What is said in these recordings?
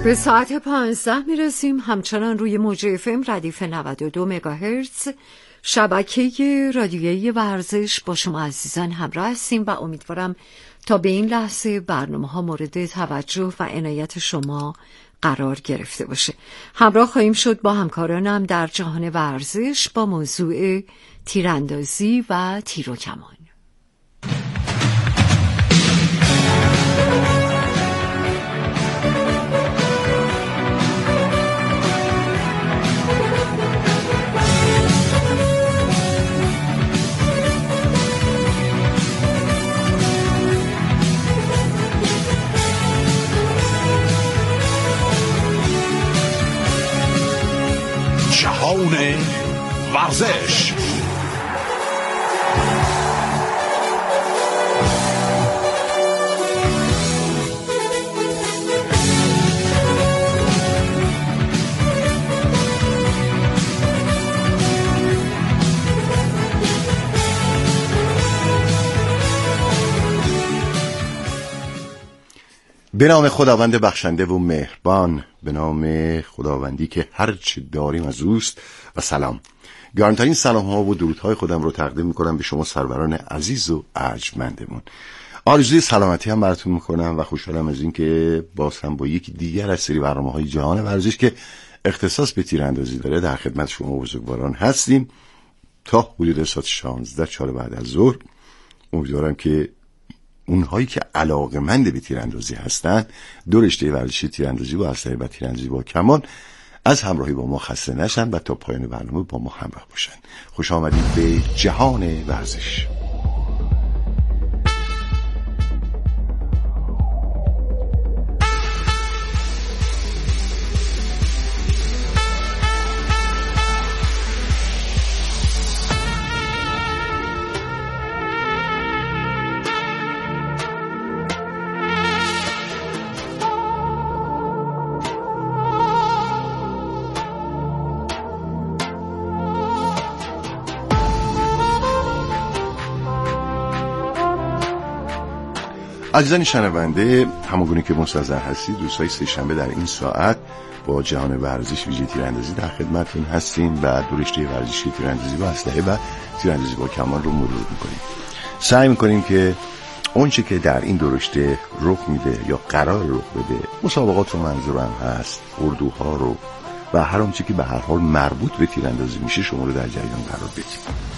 به ساعت 15 میرسیم. همچنان روی موج FM ردیف 92 مگاهرتز شبکه رادیویی ورزش با شما عزیزان همراه هستیم و امیدوارم تا به این لحظه برنامه ها مورد توجه و عنایت شما قرار گرفته باشه. همراه خواهیم شد با همکارانم در جهان ورزش با موضوع تیراندازی و تیر و کمان. جهان ورزش. به نام خداوند بخشنده و مهربان، به نام خداوندی که هر چه داریم از اوست و سلام. گرانترین سلام ها و درودهای خودم رو تقدیم میکنم به شما سروران عزیز و ارجمندمون. آرزوی سلامتی هم براتون میکنم و خوشحالم از این که باز هم با یکی دیگر از سری برنامه‌های جهان ورزش که اختصاص به تیراندازی داره در خدمت شما بزرگواران هستیم تا حدود ساعت 16 بعد از ظهر. امیدوارم که اونهایی که علاقه‌مند به تیراندازی هستند، دو رشته ورزشی تیراندازی با اسلحه و تیراندازی با کمان، از همراهی با ما خسته نشن و تا پایان برنامه با ما همراه باشن. خوش آمدید به جهان ورزش. عزیزان شنونده، همونگونه که منتظر هستید، روزهای سه‌شنبه در این ساعت با جهان ورزش ویژه تیراندازی در خدمتتون هستیم و دو رشته ورزشی تیراندازی با اسلحه و تیراندازی با کمان رو مرور میکنیم. سعی میکنیم که اونچه که در این دو رشته رخ میده یا قرار رخ بده، مسابقات رو منظورم هست، اردوها رو و هر آنچه که به هر حال مربوط به تیراندازی میشه شما رو در جریان قرار بدیم.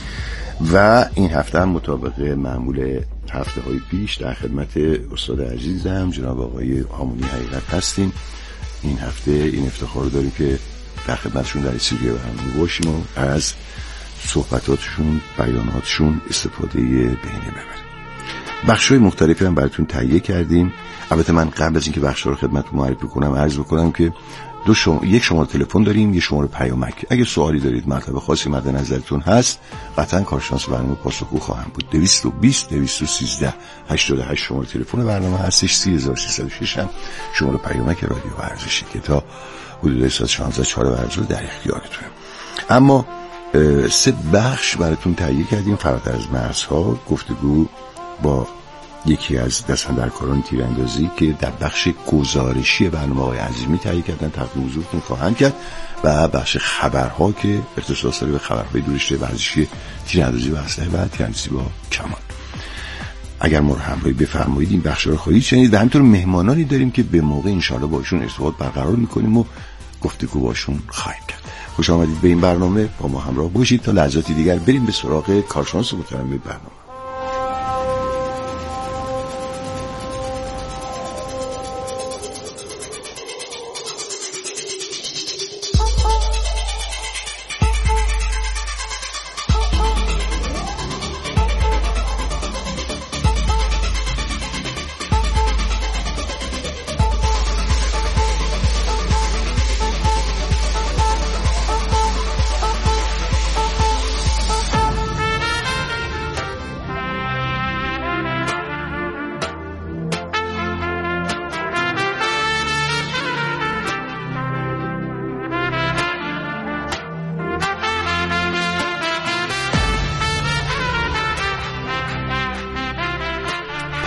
و این هفته هم مطابق معمول هفته های پیش در خدمت استاد عزیزم جناب آقای آمونی حقیقت هستیم. این هفته این افتخار رو داریم که در خدمتشون در استودیو برنامه باشیم و از صحبتاتشون، بیاناتشون استفاده بهینه ببریم. بخش‌های مختلفی هم براتون تهیه کردیم. البته من قبل از اینکه بخش‌ها رو خدمتتون معرفی کنم عرض بکنم که یک شماره تلفن داریم، یک شماره پیامک. اگه سوالی دارید، مطلب خاصی مد نظرتون هست، قطعا کارشناس برنامه پاسخگو خواهم بود. 220 213 88 شماره تلفن برنامه هستش. 3306 هم شماره پیامک رادیو ورزشی که تا حدود ساعت 16 بعد از ظهر در اختیارتونه. اما 3 بخش براتون تهیه کردیم. فراتر از مرزها گفتگو با یکی از دستاندرکاران تیراندازی که در بخش گزارشی برنامه آقای عزیمی تهیه کردن تقدیم حضورتون خواهم کرد و بخش خبرها که اختصاص داره به خبرهای دو رشته ورزشی تیراندازی با اسلحه و تیراندازی با کمان. اگر ما رو همراهی بفرمایید این بخش رو خواهید شنید و همینطور مهمانانی داریم که به موقع انشاءالله باشون ارتباط برقرار میکنیم و گفتگو باشون خواهیم کرد. خوش آمدید به این برنامه، با ما همراه باشید تا لحظاتی دیگر بریم به سراغ کارشناس محترم برنامه.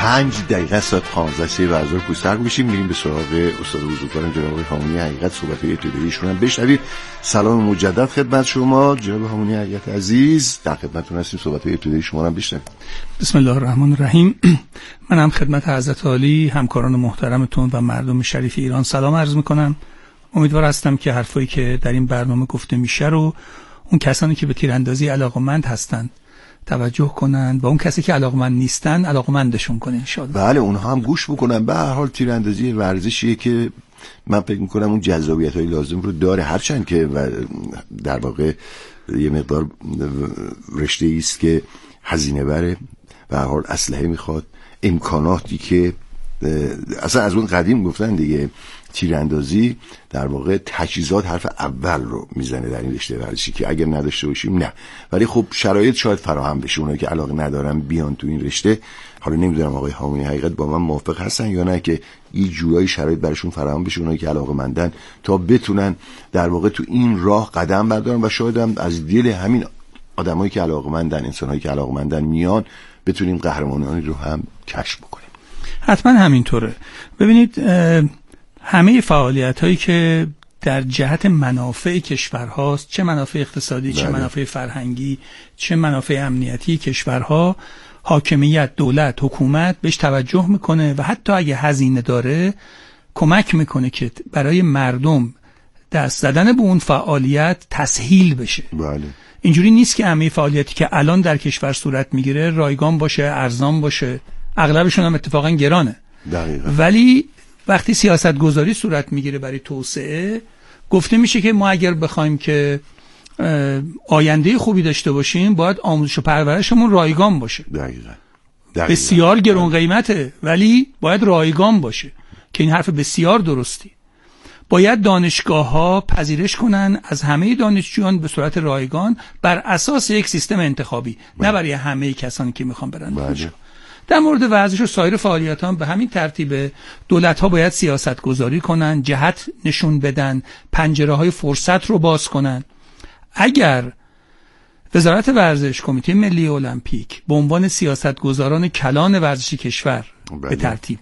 5 دقیقه ساعت 15 ورزش کوستر بشیم. میریم به سراغ استاد بزرگوارم جناب هامونی حقیقت، صحبت‌های ابتداییشون هم بشنویم. سلام مجدد خدمت شما جناب هامونی حقیقت عزیز، در خدمتتون هستیم. صحبت‌های ابتدایی شما هم بشنویم. بسم الله الرحمن الرحیم. من هم خدمت حضرت عالی، همکاران محترمتون و مردم شریف ایران سلام عرض می‌کنم. امیدوار هستم که حرفایی که در این برنامه گفته میشه رو اون کسانی که به تیراندازی علاقه‌مند هستند توجه کنند و اون کسی که علاقه‌مند نیستن علاقه‌مندشون کنه ان شاء الله. بله اونها هم گوش بکنن. به هر حال تیراندازی ورزشیه که من فکر می‌کنم اون جذابیت‌های لازم رو داره، هرچند که در واقع یه مقدار رشته‌ای است که هزینه بره، به هر حال اسلحه میخواد، امکاناتی که اصلا از اون قدیم گفتن دیگه تیراندازی در واقع تجهیزات حرف اول رو میزنه در این رشته ورزشی که اگر نداشته باشیم نه، ولی خب شرایط شاید فراهم بشه. اونایی که علاقه ندارن بیان تو این رشته. حالا نمیدونم آقای هامونی حقیقت با من موافق هستن یا نه که یه جورایی شرایط براشون فراهم بشه، اونایی که علاقه مندن تا بتونن در واقع تو این راه قدم بردارن و شاید هم از دل همین آدمایی که علاقه مندن، انسانایی که علاقه مندن میان، بتونیم قهرمانانی رو هم کشف بکنیم. حتما همینطوره. ببینید همه فعالیت هایی که در جهت منافع کشورهاست، چه منافع اقتصادی، چه منافع فرهنگی، چه منافع امنیتی کشورها، حاکمیت، دولت، حکومت بهش توجه میکنه و حتی اگه هزینه داره کمک میکنه که برای مردم دست زدن به اون فعالیت تسهیل بشه. بله. اینجوری نیست که همه فعالیتی که الان در کشور صورت میگیره رایگان باشه، ارزان باشه، اغلبشون هم اتفاقا گرانه. دقیقاً. ولی وقتی سیاست گذاری صورت میگیره برای توسعه، گفته میشه که ما اگر بخوایم که آینده خوبی داشته باشیم باید آموزش و پرورشمون رایگان باشه. دقیقاً. بسیار گران قیمته ولی باید رایگان باشه که این حرف بسیار درستی. باید دانشگاه‌ها پذیرش کنن از همه دانشجویان به صورت رایگان بر اساس یک سیستم انتخابی، نه برای همه کسانی که میخوان برن دانشگاه. در مورد ورزش و سایر فعالیت هم به همین ترتیب دولت‌ها باید سیاست گذاری کنن، جهت نشون بدن، پنجره‌های فرصت رو باز کنن. اگر وزارت ورزش، کمیته ملی المپیک به عنوان سیاستگزاران کلان ورزشی کشور به ترتیب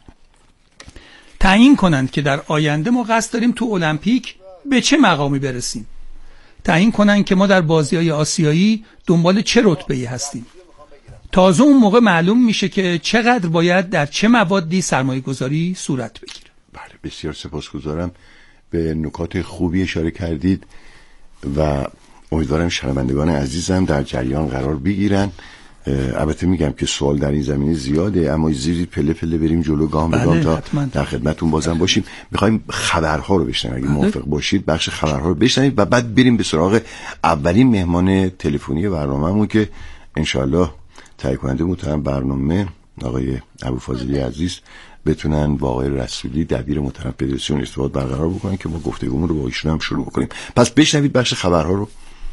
تعیین کنند که در آینده ما قصد داریم تو المپیک به چه مقامی برسیم، تعیین کنند که ما در بازی‌های آسیایی دنبال چه رتبه‌ای هستیم، تازه اون موقع معلوم میشه که چقدر باید در چه موادی سرمایه گذاری صورت بگیره. بله، بسیار سپاسگزارم. به نکات خوبی اشاره کردید و امیدوارم شنوندگان عزیزم در جریان قرار بگیرن. البته میگم که سوال در این زمینه زیاده، اما زیری پله پله بریم جلو، گام به گام تا در خدمتتون بازم باشیم. میخوایم خبرها رو بشنویم، اگه موافق باشید بخش خبرها رو بشنویم و بعد بریم به سراغ اولین مهمان تلفنی برنامه‌مون که انشالله تهیه کننده محترم برنامه آقای ابوالفضلی عزیز بتونن با آقای رسولی دبیر محترم فدراسیون ارتباط برقرار بکنن که ما گفتگومون رو با ایشون هم شروع بکنیم. پس بشنوید بخش خبرها رو.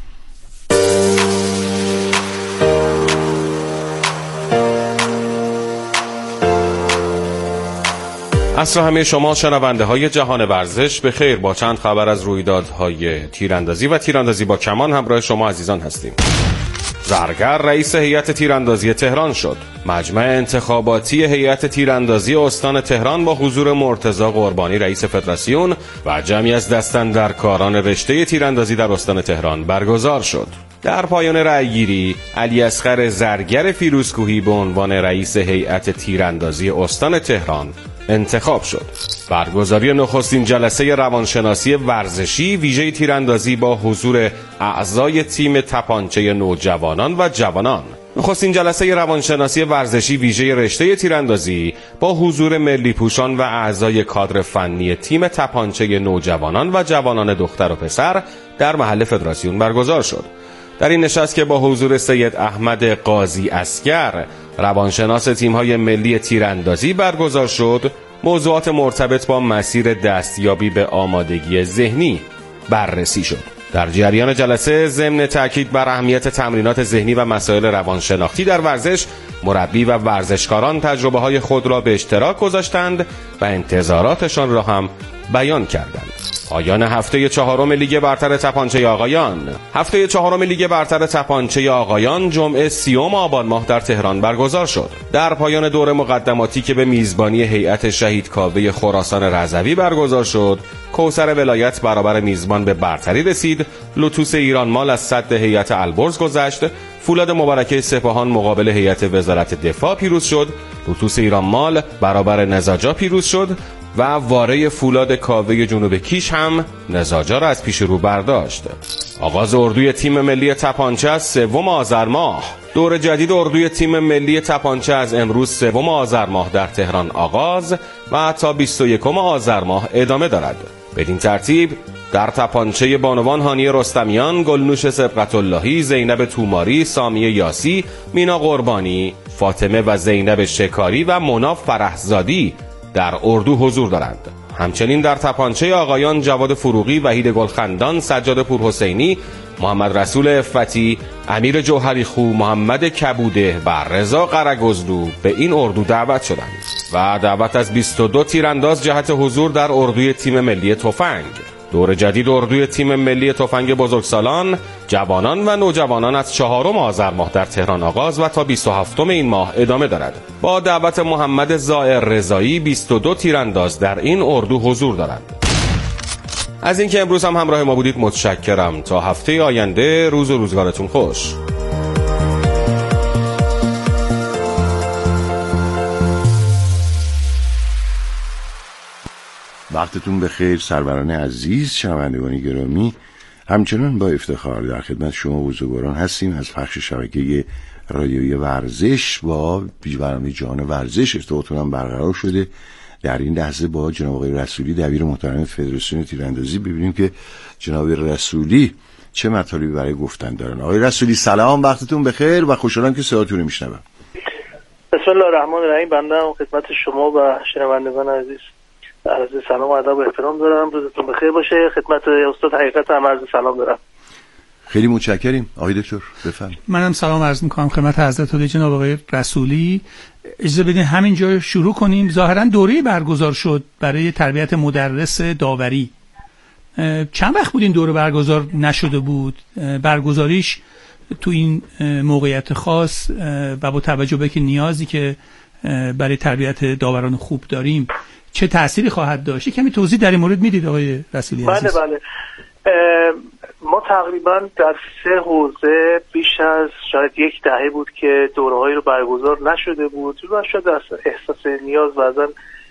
عصر همه شما شنونده های جهان ورزش به خیر. با چند خبر از رویدادهای تیراندازی و تیراندازی با کمان همراه شما عزیزان هستیم. زرگر رئیس هیئت تیراندازی تهران شد. مجمع انتخاباتی هیئت تیراندازی استان تهران با حضور مرتضی قربانی رئیس فدراسیون و جمعی از دستاندرکاران رشته تیراندازی در استان تهران برگزار شد. در پایان رأیگیری علی اصغر زرگر فیروزکوهی به عنوان رئیس هیئت تیراندازی استان تهران انتخاب شد. برگزاری نخستین جلسه روانشناسی ورزشی ویژه تیراندازی با حضور اعضای تیم تپانچه نوجوانان و جوانان. نخستین جلسه روانشناسی ورزشی ویژه رشته تیراندازی با حضور ملی پوشان و اعضای کادر فنی تیم تپانچه نوجوانان و جوانان دختر و پسر در محل فدراسیون برگزار شد. در این نشست که با حضور سید احمد قاضی اسگر روانشناس تیم‌های ملی تیراندازی برگزار شد، موضوعات مرتبط با مسیر دستیابی به آمادگی ذهنی بررسی شد. در جریان جلسه ضمن تاکید بر اهمیت تمرینات ذهنی و مسائل روانشناختی در ورزش، مربی و ورزشکاران تجربه‌های خود را به اشتراک گذاشتند و انتظاراتشان را هم بیان کردند. پایان هفته چهارم لیگ برتر تپانچه آقایان. هفته چهارم لیگ برتر تپانچه آقایان جمعه 30 آبان ماه در تهران برگزار شد. در پایان دور مقدماتی که به میزبانی هیئت شهید کاوه خراسان رضوی برگزار شد، کوثر ولایت برابر میزبان به برتری رسید. لوتوس ایران مال از سد هیئت البرز گذشت. فولاد مبارکه سپاهان مقابل هیئت وزارت دفاع پیروز شد. لوتوس ایران مال برابر نزاجا پیروز شد و واره فولاد کاوه جنوب کیش هم نزاجا را از پیش رو برداشت. آغاز اردوی تیم ملی تپانچه از 3 آذر ماه. دور جدید اردوی تیم ملی تپانچه از امروز 3 آذر ماه در تهران آغاز و تا 21 آذر ماه ادامه دارد. بدین ترتیب در تپانچه بانوان هانی رستمیان، گلنوش سبقت اللهی، زینب توماری، سامیه یاسی، مینا قربانی، فاطمه و زینب شکاری و مونا فرحزادی در اردو حضور دارند. همچنین در تپانچه آقایان جواد فروغی، وحید گلخندان، سجاد پورحسینی، محمد رسول افتی، امیر جوهری خو، محمد کبوده و رضا قرگزلو به این اردو دعوت شدند و دعوت از 22 تیرانداز جهت حضور در اردوی تیم ملی تفنگ. دور جدید اردوی تیم ملی تفنگ بزرگسالان، جوانان و نوجوانان از 4 آذر ماه در تهران آغاز و تا 27 این ماه ادامه دارد. با دعوت محمد زائر رضایی 22 تیرانداز در این اردو حضور دارند. از اینکه امروز هم همراه ما بودید متشکرم. تا هفته آینده روز و روزگارتون خوش. وقتتون بخیر سروران عزیز، شنوندگان گرامی. همچنان با افتخار در خدمت شما بزرگواران هستیم از پخش شبکه رادیویی ورزش. با برنامه جهان ورزش ارتباطمون هم برقرار شده. در این لحظه با جناب آقای رسولی دبیر محترم فدراسیون تیراندازی ببینیم که جناب رسولی چه مطالبی برای گفتن دارن. آقای رسولی سلام، وقتتون بخیر و خوشحالم که صداتون رو میشنوم. بسم الله الرحمن الرحیم. بنده خدمت شما و شنوندگان عزیز عرض سلام و ادب و احترام دارم. روزتون بخیر باشه. خدمت استاد حقیقت هم عرض سلام دارم. خیلی متشکریم. آقای دکتر بفرمایید. منم سلام عرض می‌کنم خدمت حضرت علی جناب آقای رسولی. اجازه بدین همینجا شروع کنیم. ظاهرا دوره‌ای برگزار شد برای تربیت مدرس داوری. چند وقت بود این دوره برگزار نشده بود؟ برگزاریش تو این موقعیت خاص و با توجه به که نیازی که برای تربیت داوران خوب داریم چه تأثیری خواهد داشت؟ کمی توضیح در این مورد میدید آقای رسولی عزیز؟ بله. ما تقریبا در 3 حوزه بیش از شاید 1 دهه بود که دوره‌هایی رو برگزار نشده بود و شاید احساس نیاز بعضا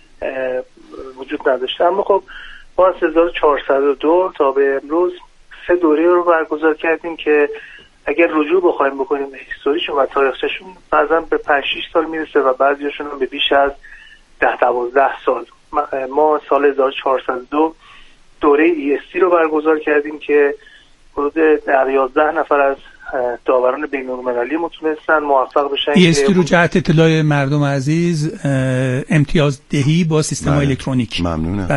وجود نداشته. اما خب ما از 1402 تا به امروز 3 دوره رو برگزار کردیم که اگر رجوع بخوایم بکنیم به هیستوریشون و تاریخچه‌شون بعضا به 5-6 سال میرسه و بعضیاشون هم به بیش از 10-12 سال. ما سال 1402 دوره EST رو برگزار کردیم که حدود 11 نفر از داوران بین‌المللی متونستن موفق بشن. EST رو جهت اطلاع مردم عزیز امتیاز دهی با سیستم الکترونیک. ممنونم.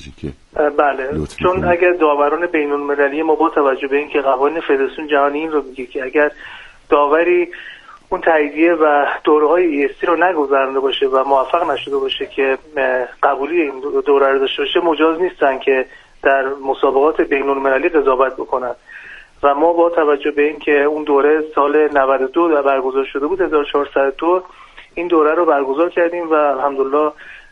بله. چون اگر داوران بین‌المللی ما با توجه به اینکه قوانین فدراسیون جهانی این رو میگه که اگر داوری اون تاییدیه و دوره‌های EST رو نگذرنده باشه و موفق نشده باشه که قبولی این دوره رو داشته باشه، مجاز نیستن که در مسابقات بین‌المللی قضاوت بکنن. و ما با توجه به این که اون دوره سال 92 برگزار شده بود، 1402 این دوره رو برگزار کردیم و الحمدلله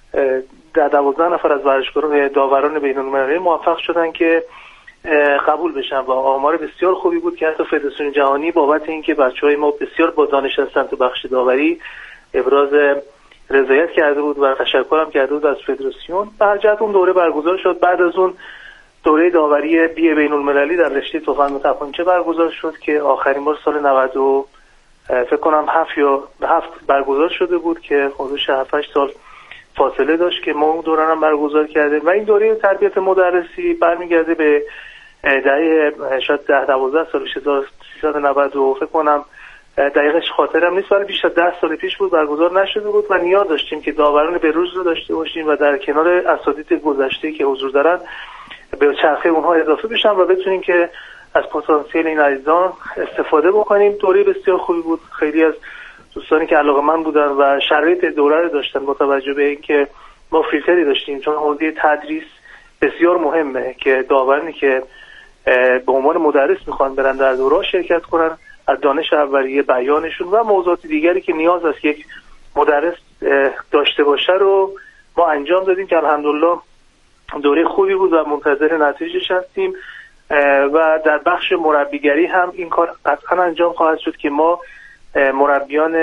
12 نفر از ورزشکاران داوران بین‌المللی موفق شدن که قبول بشن و آمار بسیار خوبی بود که حتی فدراسیون جهانی بابت اینکه بچهای ما بسیار با دانش هستن تو بخش داوری ابراز رضایت کرده بود و تشکر هم کرده بود از فدراسیون. به هر جهت اون دوره برگزار شد. بعد از اون دوره داوری بی بین‌المللی در رشته تفنگ و تپانچه برگزار شد که آخرین بار سال 90 فکر کنم 7 برگزار شده بود که حدود 7-8 سال فاصله داشت که ما اون دوره هم برگزار کردیم. و این دوره تربیت مدرسی برمیگرده به دهه شاید 10-12 سال 1390 فکر کنم دقیقش خاطرم نیست، ولی بیش از 10 سال پیش بود برگزار نشده بود و نیاز داشتیم که داوران بروز رو داشته باشیم و در کنار اساتید گذشته که حضور دارن به چرخه اونها اضافه بشن و بتونیم که از پتانسیل این عزیزان استفاده بکنیم. دوره بسیار خوبی بود. خیلی از دوستانی که علاقه‌مند بودن و شرایط دوره رو داشتن با توجه به اینکه ما فیلتری داشتیم، چون حوزه تدریس بسیار مهمه که داورانی که به عنوان مدرس میخوان برن در دوره شرکت کنن از دانش اولیه بیانشون و موضوعات دیگری که نیاز است یک مدرس داشته باشه رو ما انجام دادیم که الحمدلله دوره خوبی بود و منتظر نتیجهش هستیم. و در بخش مربیگری هم این کار قطعا انجام خواهد شد که ما مربیان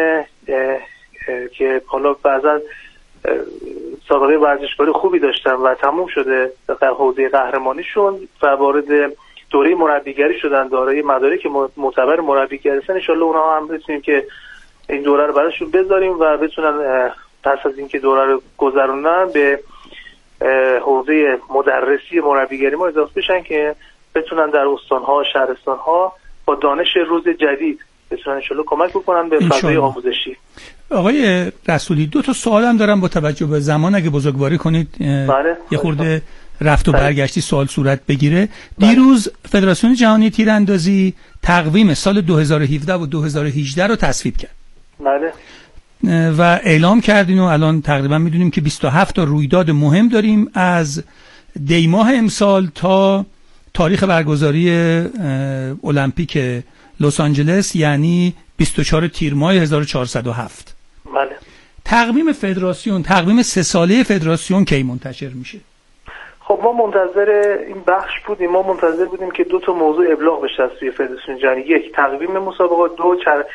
که حالا بعضا سابقه ورزشکاری خوبی داشتن و تموم شده در حوزه قهرمانیشون و وارد دوره مربیگری شدن، دارای مدارک معتبر مربیگری هستن، ان شاءالله اونها هم بتونیم که این دوره رو براشون بذاریم و بتونن پس از اینکه دوره رو گذروندن به حوزه مدرسی مربیگری ما اضافه بشن که بتونن در استان‌ها شهرستان‌ها با دانش روز جدید بتونن ان شاءالله کمک بکنن به فضای آموزشی. آقای رسولی 2 تا سوالم دارم با توجه به زمان، اگه بزرگواری کنید یه خورده رفت و برگشتی سوال صورت بگیره. دیروز فدراسیون جهانی تیراندازی تقویم سال 2017 و 2018 رو تصویب کرد. بله. و اعلام کردین و الان تقریبا میدونیم که 27 تا رویداد مهم داریم از دی ماه امسال تا تاریخ برگزاری المپیک لس آنجلس، یعنی 24 تیر ماه 1407. بله. تقویم فدراسیون، تقویم 3 ساله فدراسیون کی منتشر میشه؟ خب ما منتظر این بخش بودیم، ما منتظر بودیم که 2 تا موضوع ابلاغ بشه از سوی فدراسیون جهانی. یک، تقویم مسابقات، 2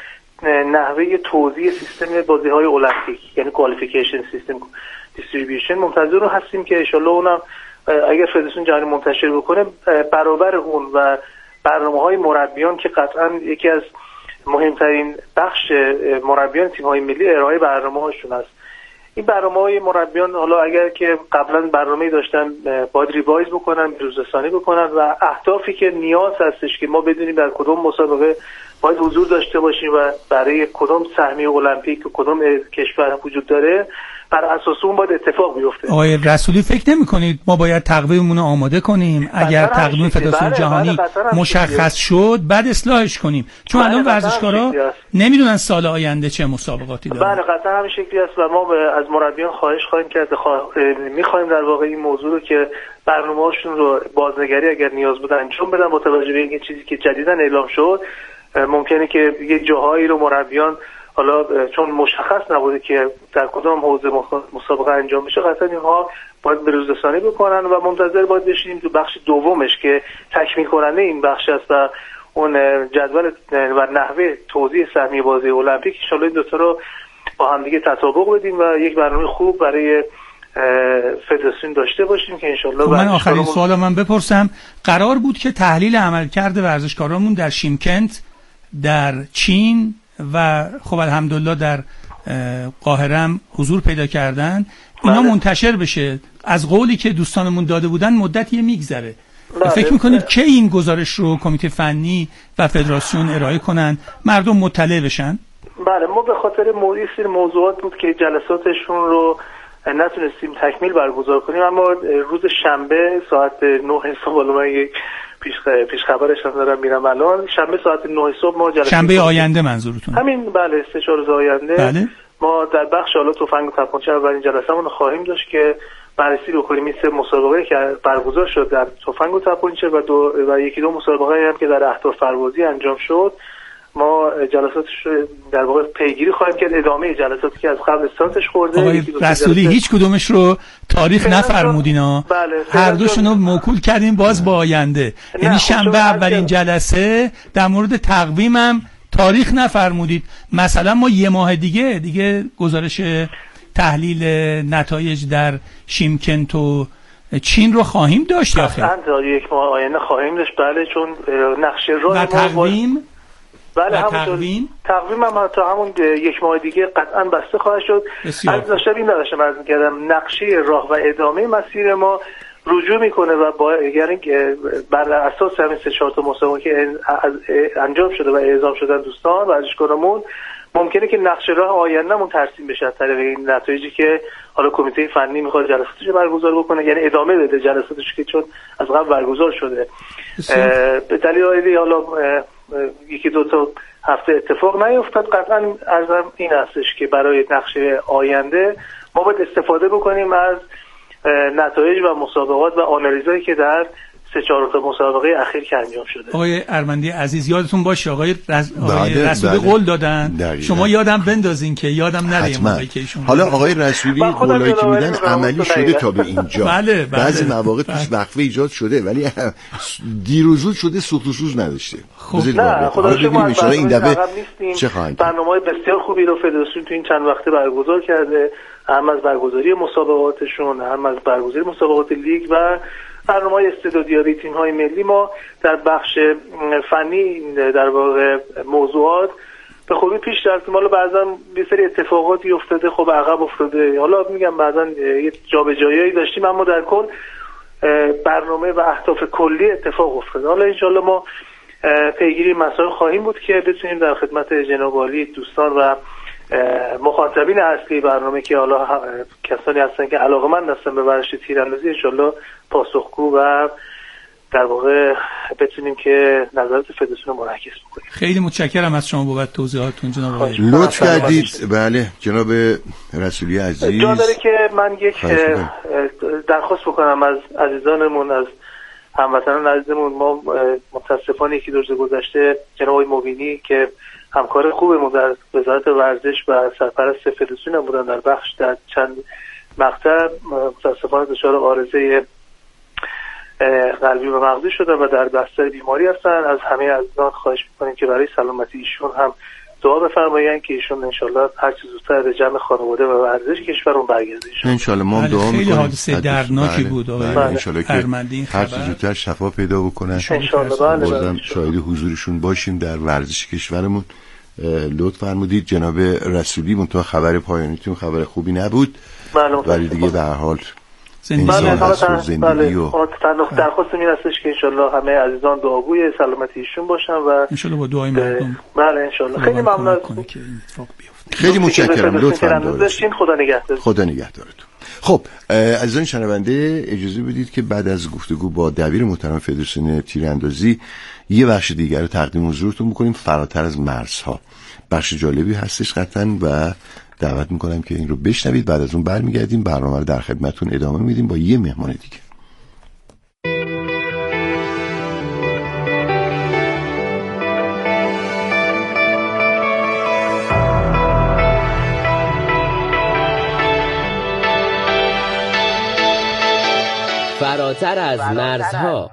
نحوه توزیع سیستم بازی‌های المپیک یعنی کوالیفیکیشن سیستم دیستریبیوشن. منتظر رو هستیم که ان شاءالله اونم اگر فدراسیون جهانی منتشر بکنه برابر اون و برنامه‌های مربیان که قطعا یکی از مهمترین بخش مربیان تیم‌های ملی ارائه برنامه‌هاشون است. این برنامه‌های مربیان حالا اگر که قبلا برنامه‌ای داشتن باید ریوایز بکنن، بروزرسانی بکنن و اهدافی که نیاز هستش که ما بدونیم در کدوم مسابقه باید حضور داشته باشیم و برای کدوم سهمیه المپیک و کدوم کشور وجود داره، بر اساس اون باید اتفاق بیفته. آقای رسولی فکر نمی‌کنید ما باید تقویممون رو آماده کنیم اگر تقویم فدراسیون جهانی مشخص شد بعد اصلاحش کنیم؟ چون الان ورزشکارا نمیدونن سال آینده چه مسابقاتی دارن. بله قطعا همین شکلی است و ما از مربیان خواهش خواهیم کرد، می‌خوایم در واقع این موضوع رو که برنامه‌هاشون رو بازنگری اگر نیاز بود انجام بدن با توجه به این چیزی که جدیداً اعلام شد. ممکنه که یه جاهایی رو مربیان حالا چون مشخص نبوده که در کدام حوزه مسابقه انجام میشه، قطعا اینها باید بروزرسانی بکنن و منتظر باید بشینیم تو بخش دومش که تکمیل کننده این بخش است و اون جدول و نحوه توزیع سهمیه بازی المپیک. ان شاءالله این دو تا رو با هم دیگه تطابق بدیم و یک برنامه خوب برای فدراسیون داشته باشیم که ان شاءالله. من آخرین سوال من بپرسم، قرار بود که تحلیل عملکرد ورزشکارامون در شیمکنت در چین و خب الحمدلله در قاهره هم حضور پیدا کردن، اینا منتشر بشه. از قولی که دوستانمون داده بودن مدتی میگذره. فکر میکنید که این گزارش رو کمیته فنی و فدراسیون ارائه کنن مردم مطلع بشن؟ بله، ما به خاطر سری موضوعات بود که جلساتشون رو نتونستیم تکمیل برگزار کنیم، اما روز شنبه ساعت 9 صبح، من یک پیش خبرش هم دارم میرم الان، شنبه ساعت 9 صبح ما جلسه شنبه آینده منظورتون؟ همین بله، 3-4 روز آینده. بله. ما در بخش حالا تفنگ و تپانچه اولین جلسه‌مون خواهیم داشت که بررسی بکنیم این 3 مسابقه که برگزار شد در تفنگ و تپانچه و یکی دو مسابقه هم که در اهداف پروازی انجام شد. ما جلساتش در واقع پیگیری خواهیم کرد، ادامه جلساتی که از قبل استارتش خورده. آقای رسولی هیچ کدومش رو تاریخ نفرمودین ها. بله، هر دوشون رو موکول کردیم باز با آینده. یعنی شنبه اولین جلسه در مورد تقویمم تاریخ نفرمودید. مثلا ما یه ماه دیگه گزارش تحلیل نتایج در شیمکنت و چین رو خواهیم داشت. اصلا یک ماه آینده خواهیم داشت. بله، چون نقشه راه و تقویم بله تقویم هم تا همون یک ماه دیگه قطعا بسته خواهد شد. از داشتم عرض می‌کردم نقشه راه و ادامه مسیر ما رجوع میکنه و یعنی بر اساس همین 3-4 تا مسابقه که انجام شده و اعزام شدن دوستان ورزشکارمون، ممکنه که نقشه راه آیندهمون ترسیم بشه از طریق این نتایجی که حالا کمیته فنی میخواد جلساتش برگزار بکنه، یعنی ادامه بده جلساتش که چون از قبل برگزار شده. به دلیل حالا یکی دو تا هفته اتفاق نیفتاد. قطعا عرضم این هستش که برای نقشه آینده ما باید استفاده بکنیم از نتایج و مسابقات و آنالیزایی که در 3-4 مسابقه اخیر که انجام شده. آقای ارمندی عزیز یادتون باشه آقای رسولی بله. قول دادن دقیقا. شما یادم بندازین که یادم نره موقعی که ایشون حالا آقای رسولی قولایی که میدن عملی شده تا به اینجا. بله. بعضی مواقع توش وقفه ایجاد شده ولی دیر و زود شده، سوخت و سوز نداشته. نه خدا شما این دفعه چه خواهند برنامه‌های بسیار خوبی رو فدراسیون تو این چند وقته برگزار کرده، هم از برگزاری مسابقاتشون، هم از برگزاری مسابقات لیگ و برنامه‌های استعدادیابی تیم‌های ملی. ما در بخش فنی در واقع موضوعات به خوبی پیش رفتیم. حالا بعضا یه سری اتفاقاتی افتاده، خب عقب افتاده، حالا میگم بعضا یه جابجایی‌هایی داشتیم، اما در کل برنامه و اهداف کلی اتفاق افتاده. حالا انشالله ما پیگیری مسائل خواهیم بود که بتونیم در خدمت جناب عالی دوستان و مخاطبین اصلی برنامه که حالا کسانی هستن که علاقه‌مند هستن به ورزش تیراندازی انشالله پاسخگو و در واقع بتونیم که نظرات فدراسیون رو منعکس بکنیم. خیلی متشکرم از شما بابت توضیحاتتون جناب آقای. لطف کردید. بله جناب رسولی عزیز، جا داره که من یک درخواست بکنم از عزیزانمون، از هموطنان عزیزمون. ما متاسفانه یکی دو روز گذشته جناب آقای مبینی که همکار خوبمون در وزارت ورزش و سرپرست فدراسیون هم بودن در بخش در چند مقطع متاسفانه دچار عارضه قلبی و مغزی شدن و در بستر بیماری هستن. از همه عزیزان خواهش می‌کنیم که برای سلامتی ایشون هم دعا بفرمایید که ایشون انشالله هر چه زودتر به جمع خانواده و ورزش کشورمون برگرده. انشالله ما دعا می‌کنیم. خیلی حادثه دردناکی بود آقای انشالله که هر چه زودتر شفا پیدا بکنن. انشالله. بازم شاهد حضورشون باشیم در ورزش کشورمون. لطف فرمودید جناب رسولی، منتها خبر پایانیتون خبر خوبی نبود، ولی دیگه به هر حال انسان هست و زندگی و درخواست این هستش که انشالله همه عزیزان دعاگوی سلامتی ایشون باشن و انشالله با دعای مردم. بله انشالله. خیلی ممنون. خیلی متشکرم. لطفاً خدا نگهدارتون. خب عزیزان شنونده اجازه بدید که بعد از گفتگو با دبیر محترم فدراسیون تیراندازی یه بخش دیگر رو تقدیم حضورتون بکنیم، فراتر از مرزها. بخش جالبی هستش قطعاً و دعوت میکنم که این رو بشنوید. بعد از اون برمیگردیم برنامه رو در خدمتتون ادامه میدیم با یه مهمان دیگه. فراتر از مرزها.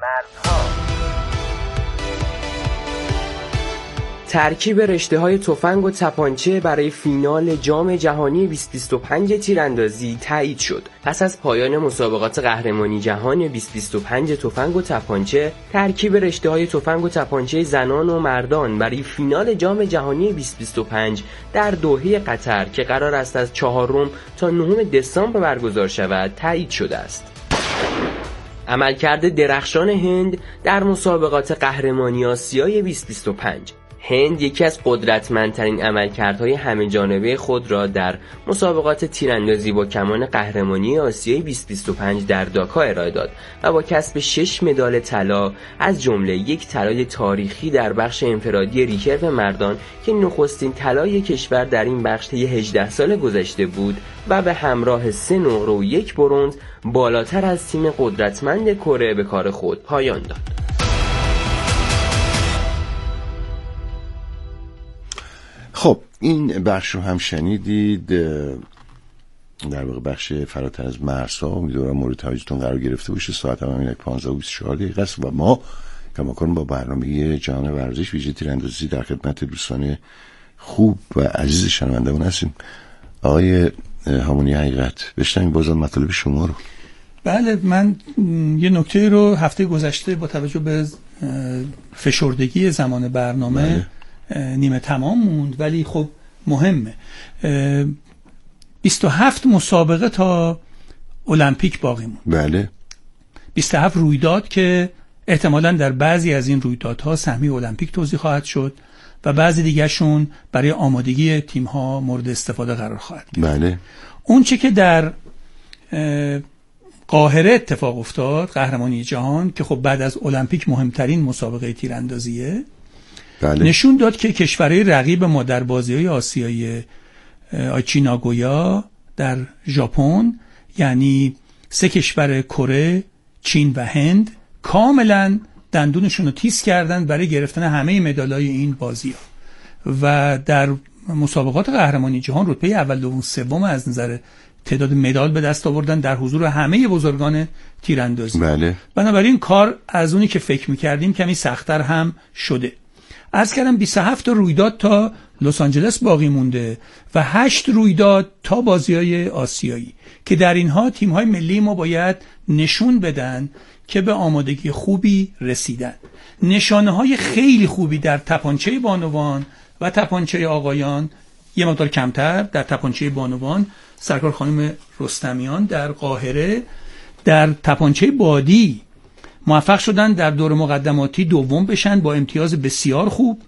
ترکیب رشته‌های تفنگ و تپانچه برای فینال جام جهانی 2025 تیراندازی تایید شد. پس از پایان مسابقات قهرمانی جهان 2025 تفنگ و تپانچه، ترکیب رشته‌های تفنگ و تپانچه زنان و مردان برای فینال جام جهانی 2025 در دوحه قطر که قرار است از 4 تا 9 دسامبر برگزار شود تایید شده است. عملکرد درخشان هند در مسابقات قهرمانی آسیای 2025. هند یکی از قدرتمندترین عملکردهای همه‌جانبه خود را در مسابقات تیراندازی با کمان قهرمانی آسیای 2025 در داکا ارائه داد و با کسب 6 مدال طلا از جمله یک طلای تاریخی در بخش انفرادی ریکرو مردان که نخستین طلای کشور در این بخش طی 18 سال گذشته بود و به همراه 3 نقره و 1 برنز بالاتر از تیم قدرتمند کره به کار خود پایان داد. خب این بخش رو هم شنیدید، در واقع بخش فراتر از مرزها. امیدوارم مورد توجهتون قرار گرفته باشه. ساعت هم همین 15 و 24 دقیقه است و ما کماکان با برنامه جهان ورزش ویژه تیراندازی در خدمت دوستان خوب و عزیز شنوندگان هستیم. آقای هامونی حقیقت بشنویم بازم مطالب شما رو. بله، من یه نکته رو هفته گذشته با توجه به فشردگی زمان برنامه نیمه تمام موند، ولی خب مهمه. 27 مسابقه تا المپیک باقی موند. بله. 27 رویداد که احتمالاً در بعضی از این رویدادها سهمیه المپیک توزیع خواهد شد و بعضی دیگرشون برای آمادگی تیم‌ها مورد استفاده قرار خواهد گرفت. بله. اون چه که در قاهره اتفاق افتاد، قهرمانی جهان که خب بعد از المپیک مهمترین مسابقه تیراندازیه، بله. نشون داد که کشورهای رقیب ما در بازی‌های آسیایی آیچی ناگویا در ژاپن، یعنی 3 کشور کره، چین و هند کاملا دندونشون رو تیز کردن برای گرفتن همه مدالای این بازی‌ها و در مسابقات قهرمانی جهان رتبه اول، دوم، سوم از نظر تعداد مدال به دست آوردن در حضور همه بزرگان تیراندازی. بله. بنابراین کار از اونی که فکر می‌کردیم کمی سخت‌تر هم شده. عرض کردم 27 رویداد تا لس آنجلس باقی مونده و 8 رویداد تا بازی‌های آسیایی که در اینها تیم‌های ملی ما باید نشون بدن که به آمادگی خوبی رسیدن. نشانه‌های خیلی خوبی در تپانچه بانوان و تپانچه آقایان، یه مقدار کمتر در تپانچه بانوان سرکار خانم رستمیان در قاهره، در تپانچه بادی موفق شدن در دور مقدماتی دوم بشن با امتیاز بسیار خوب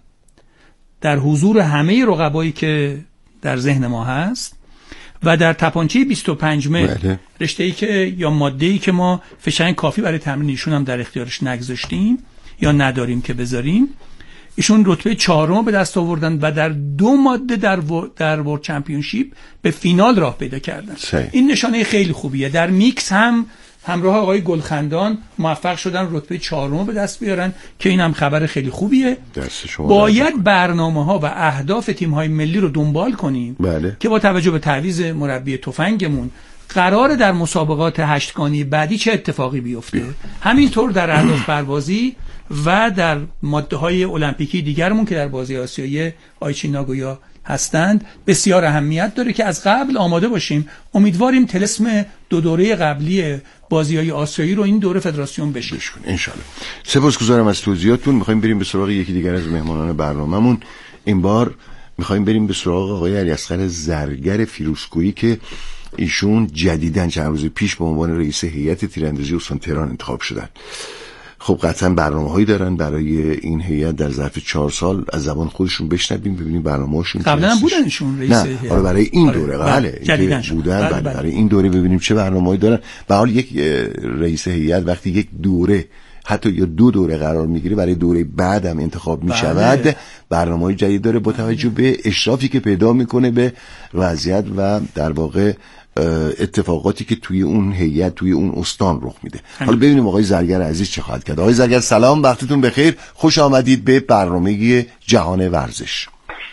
در حضور همه رقبایی که در ذهن ما هست و در تپانچه 25 متر رشته‌ای که یا ماده‌ای که ما فشنگ کافی برای تمرین ایشون هم در اختیارش نگذاشتیم یا نداریم که بذاریم، ایشون رتبه 4 به دست آوردن و در 2 ماده در ورلد چمپیونشیپ به فینال راه پیدا کردن. این نشانه خیلی خوبیه. در میکس هم همراه آقای گلخندان موفق شدن رتبه 4 به دست بیارن که این هم خبر خیلی خوبیه. باید برنامه‌ها و اهداف تیم‌های ملی رو دنبال کنیم. بله. که با توجه به تعویض مربی تفنگمون قراره در مسابقات هشتگانی بعدی چه اتفاقی بیفته. همینطور در اهداف پروازی و در ماده‌های المپیکی دیگرمون که در بازی آسیایی آیچی ناگویا هستند بسیار اهمیت داره که از قبل آماده باشیم. امیدواریم طلسم 2 دوره قبلی بازی‌های آسیایی رو این دوره فدراسیون بشه ان شاءالله. سپاسگزارم از توضیحاتتون. می‌خوایم بریم به سراغ یکی دیگر از مهمانان برنامه‌مون. این بار می‌خوایم بریم به سراغ آقای علیاصغر زرگر فیروزکویی که ایشون جدیداً چند روز پیش به عنوان رئیس هیئت تیراندازی استان تهران انتخاب شدن. خب قطعا برنامه‌هایی دارن برای این هیئت در ظرف 4 سال. از زبان خودشون بشنویم ببینیم برنامه‌هاشون قبلا هم بودنشون رئیس هیئت. برای این دوره بله بودن. برای این دوره ببینیم چه برنامه‌هایی دارن. به حال یک رئیس هیئت وقتی یک دوره حتی یا 2 دوره قرار میگیره برای دوره بعد هم انتخاب میشود برنامه‌های جدید داره با توجه به اشرافی که پیدا میکنه به وضعیت و در واقع اتفاقاتی که توی اون هیئت توی اون استان رخ میده. حالا ببینیم آقای زرگر عزیز چه خواهد کرد. آقای زرگر سلام، وقتتون بخیر، خوش آمدید به برنامه جهان ورزش.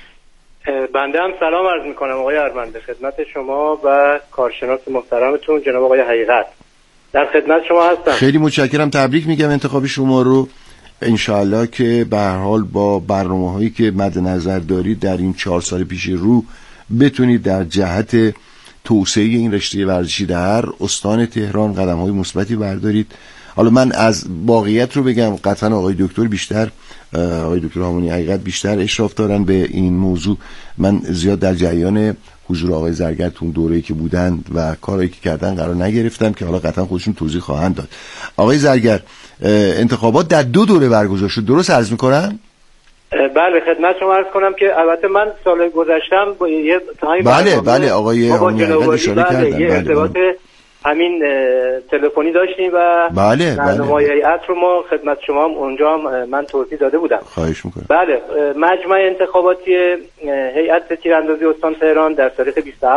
بنده هم سلام عرض میکنم آقای ارمنده خدمت شما و کارشناس محترمتون جناب آقای حقیقت. در خدمت شما هستم. خیلی متشکرم، تبریک میگم انتخاب شما رو. انشاءالله که به هر حال با برنامه‌هایی که مد نظر دارید در این 4 سال پیش رو بتونید در جهت توسعه این رشته ورزشی در استان تهران قدم‌های مثبتی بردارید. حالا من از واقعیت رو بگم، قطعا آقای دکتر هامونی حقیقت بیشتر اشراف دارن به این موضوع. من زیاد در جریان حضور آقای زرگر تو دوره‌ای که بودن و کارهایی که کردن قرار نگرفتم که حالا قطعا خودشون توضیح خواهند داد. آقای زرگر انتخابات در 2 دوره برگزار شد، درست عرض می‌کنم؟ بله خدمت شما عرض کنم که البته من سال گذشتم با یه تایم بله آقای اشاره کردن یه ارتباط همین تلفنی داشتیم و برنامه‌های هیئت رو ما خدمت شما هم اونجا هم من توضیح داده بودم. خواهش می‌کنم. بله مجمع انتخاباتی هیئت تیراندازی استان تهران در تاریخ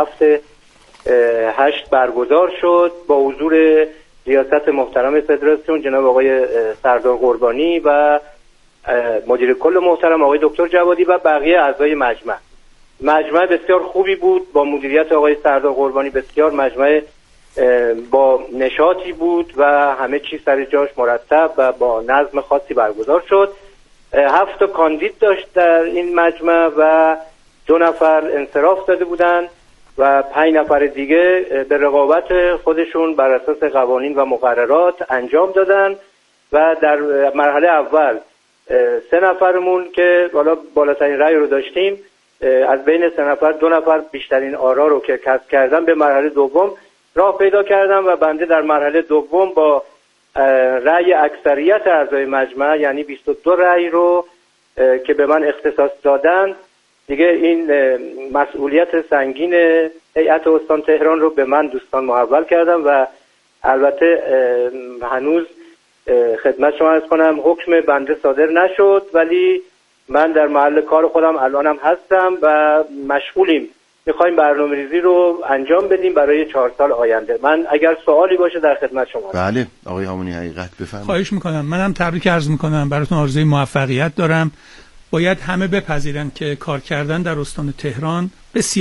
27/8 برگزار شد با حضور ریاست محترم فدراسیون جناب آقای سردار قربانی و مدیر کل محترم آقای دکتر جوادی و بقیه اعضای مجمع بسیار خوبی بود با مدیریت آقای سردار قربانی. بسیار مجمع با نشاطی بود و همه چیز سر جاش مرتب و با نظم خاصی برگزار شد. 7 کاندید داشت در این مجمع و 2 نفر انصراف داده بودند و 5 نفر دیگه به رقابت خودشون بر اساس قوانین و مقررات انجام دادن و در مرحله اول 3 نفرمون که بالاترین رأی رو داشتیم از بین 3 نفر 2 نفر بیشترین آرا رو که کسب کردن به مرحله دوم راه پیدا کردم و بنده در مرحله دوم با رأی اکثریت اعضای مجمع یعنی 22 رأی رو که به من اختصاص دادن دیگه این مسئولیت سنگین هیئت استان تهران رو به من دوستان محول کردم و البته هنوز خدمت شما عرض کنم حکم بنده صادر نشد ولی من در محل کار خودم الانم هستم و مشغولیم میخوایم برنامه‌ریزی رو انجام بدیم برای 4 سال آینده. من اگر سوالی باشه در خدمت شما. بله آقای هامونی حقیقت بفرمایید. خواهش میکنم. منم تبریک عرض میکنم، براتون آرزوی موفقیت دارم. باید همه بپذیرن که کار کردن در استان تهران بسیار